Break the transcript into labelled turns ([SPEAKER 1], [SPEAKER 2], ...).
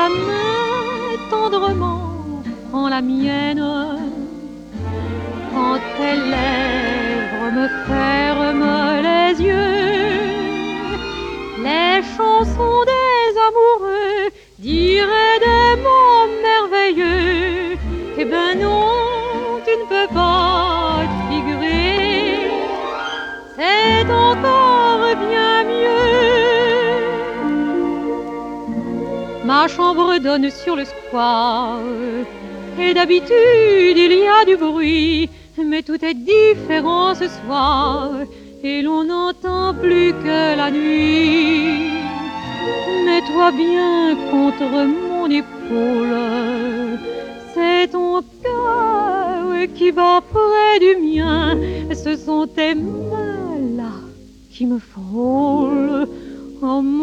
[SPEAKER 1] main tendrement prend la mienne, quand tes lèvres me ferment les yeux, les chansons des amoureux diraient des mots merveilleux. Eh ben non, tu ne peux pas te figurer, c'est encore bien mieux. Ma chambre donne sur le square, et d'habitude il y a du bruit, mais tout est différent ce soir, et l'on n'entend plus que la nuit. Mets-toi bien contre mon épaule, c'est ton cœur qui bat près du mien, ce sont tes mains là qui me frôlent. Oh,